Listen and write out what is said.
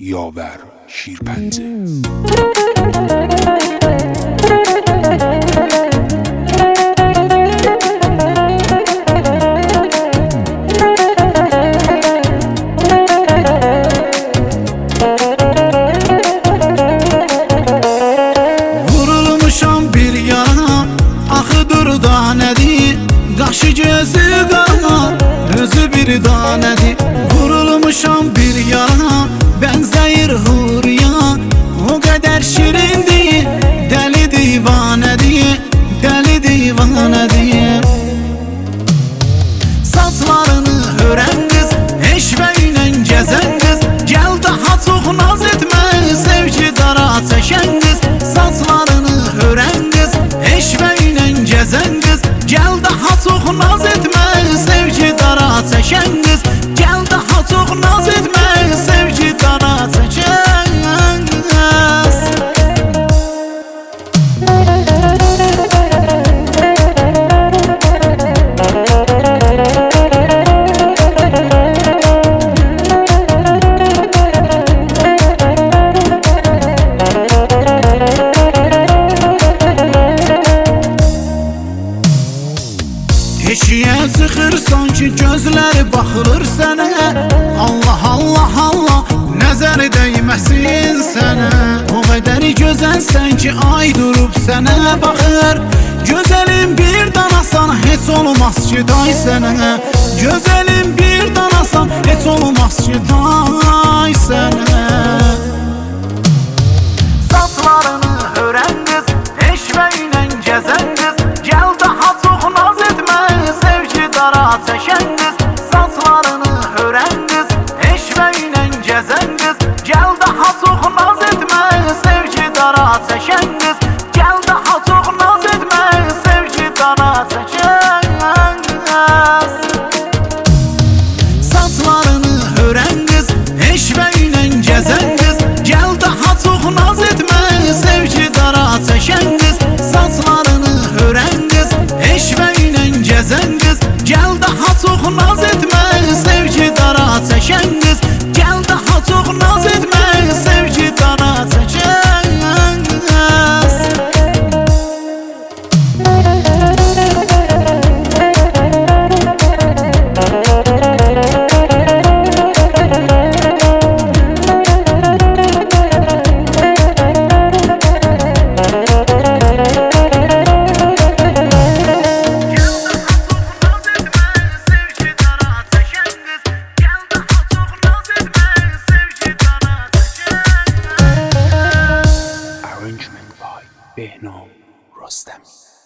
یاور شیرپنجه. Vurulmuşam bir yana, axı dur danədi, qaşı gözü qana, özü bir danədi. Vurulmuşam bir yana, bənzəyir huriya, o qədər şirindir, dəli divanədir, dəli divanədir. Saçlarını hörən qız, eşvə ilə gəzən qız, gəl daha çox naz etmə, sevgi dara çəkən qız. Saçlarını hörən qız, eşvə ilə gəzən qız, gəl daha çox naz etmə, sevgi dara çəkən qız. Gəl daha çox naz etmə, sevgi dara çəkən qız. Eşiyə çıxır sanki gözləri baxılır sənə. Allah Allah Allah, nəzər dəyməsin sənə. O qədər gözəlsən ki ay durub sənə baxır. Gözəlin bir danasan, heç olmaz ki day sənə. Gözəlin bir danasan, heç olmaz ki day sənə. Saçlarını hörən qız, eşvə ilə gəzən qız, gəl daha çox naz etmə, sevgi dara çəkən qız. Saçlarını hörən qız, eşvə ilə gəzən qız, gəl daha çox naz etmə, sevgi dara çəkən qız. Gəl daha çox naz etmə, sevgi dara çəkən qız. Saçlarını hörən qız, eşvə ilə gəzən qız, gəl daha çox naz etmə, sevgi dara çəkən qız. Saçlarını hörən qız, eşvə ilə gəzən qız, gəl daha çox naz etmə, sevgi dara çəkən qız. Gəl daha çox naz etmə, sevgi dara çəkən qız. Arrangement by Behnam Rostami.